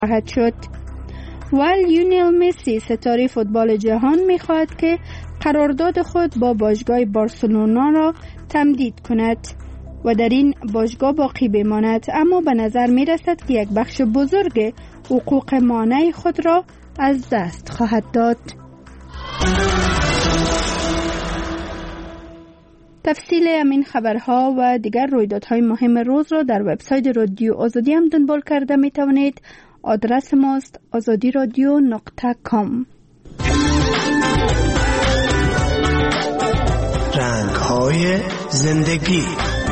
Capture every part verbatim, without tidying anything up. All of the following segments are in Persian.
خواهد شد. و لیونل مسی ستاره فوتبال جهان می‌خواهد که قرارداد خود با باشگاه بارسلونا را تمدید کند و در این باشگاه باقی بماند، اما به نظر می رسد که یک بخش بزرگ حقوق مانع خود را از دست خواهد داد. تفصیل همین خبرها و دیگر رویدادهای مهم روز را در وبسایت رادیو آزادی هم دنبال کرده می توانید. آدرس ماست آزادی رادیو نقطه کام. رنگ‌های زندگی.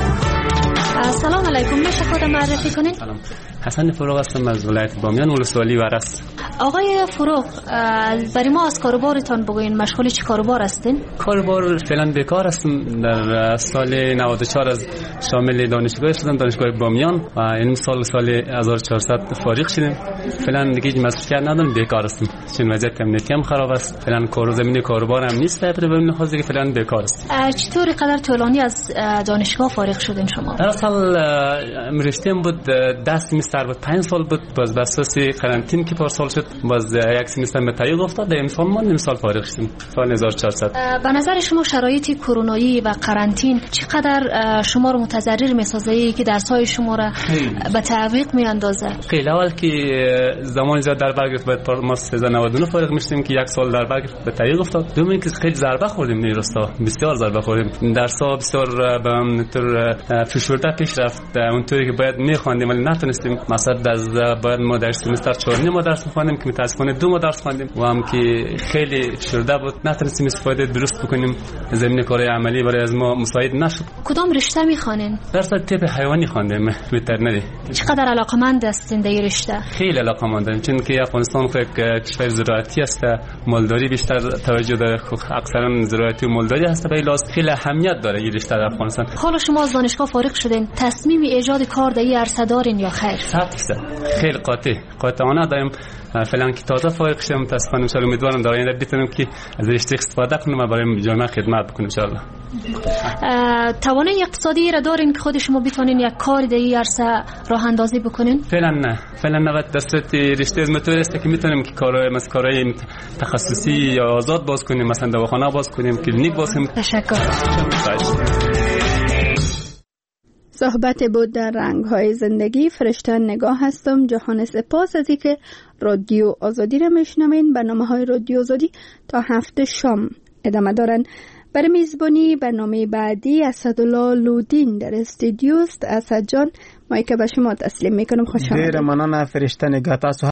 سلام علیکم، میشه خودم معرفی کنین؟ سلام، حسن فروغ هستم از ولایت بامیان، ولسوالی ورس. آقای فروغ، برای ما از کاروبارتان بگوین، مشغول چه کاروبار هستین؟ کاروبار فعلا بیکار هستم. در سال نود و چهار از شامل دانشگاه شدم، دانشگاه بامیان، و این سال سال هزار و چهارصد فارغ شدم. فعلا دیگه مسئولیت ندارم، بیکار هستم. چون وضعیت امنیتی هم خراب است. فعلا کار زمین کاروبار هم نیست، به همین خاطر که فعلا بیکار هستم. چطوری قدر طولانی از دانشگاه فارغ شدین شما؟ در سال رشته‌ام بود ده سمستر بود، پنج سال بود. باز به اساس قرنطینه که پارسال شد، باز یک سمستر به تعیین افتاد. این سال ما نیم سال فارغ شدیم، سال هزار و چهارصد. به نظر شما شرایط کرونایی و قرنطینه چقدر شما رو متضرر می‌سازه که درس‌های شما را به تعویق می‌اندازه؟ خیلی اول که زمان زیاد در بر گرفت، بعد ما سیزده نود و نه فارغ می‌شدیم که یک سال در بر گرفت به تعیین افتاد. دوم اینکه خیلی ضربه خوردیم، این راستا بسیار ضربه خوردیم. درس‌ها بسیار به اونطور فشرده پیش رفت، اونطوری که باید می‌خواندیم ولی نتونستیم. مثلا در باید ما در سمستر چهار ما درس می‌خواندیم که متأسفانه دو ما درس خواندیم و هم که خیلی شرده بود، نتونستیم استفاده درست بکنیم. زمین کار عملی برای از ما مساعد نشد. کدام رشته می‌خوانین؟ درس طب حیوانی خواندیم، وترنری. چقدر علاقه‌مند هستین در این رشته؟ خیلی علاقه‌مندم، چون که افغانستان خود کشور زراعتی است، مالداری بیشتر توجه داره، اکثرا زراعتی و مالداری هست. به این خیلی اهمیت داره این رشته در افغانستان. حالا شما از دانشگاه فارغ شدین، تصمیم ایجاد کار در این عرصه دارین یا خیر؟ صد درصد خیلی قاطع قاطعانه دارم. فعلا که تازه فارغ شدم، متاسفانه ان شاء الله امیدوارم در آینده بتونم که از رشته استفاده کنم و برای جامعه خدمت بکنم ان شاء الله. توانایی اقتصادی را دارین که خود شما بتونین یک کار در این عرصه راه اندازی بکنین؟ فعلا نه، فعلا نه. دسترس رشته از متور است که میتونیم که کارهای مثل کارهای تخصصی یا آزاد باز کنیم، مثلا دواخانه باز کنیم، کلینیک باز کنیم. تشکر. صحبت بود در رنگ‌های زندگی. فرشته نگاه هستم. جهان سپاس از اینکه رادیو آزادی را میشنوین. برنامه‌های رادیو آزادی تا هفته شام ادامه دارن. برای میزبانی برنامه بعدی اسدالله لودین در استودیو است. اسد جان، مایک به شما تسلیم میکنم. خوش آمدید. ډیر مننه فرشته نگاه. تاسو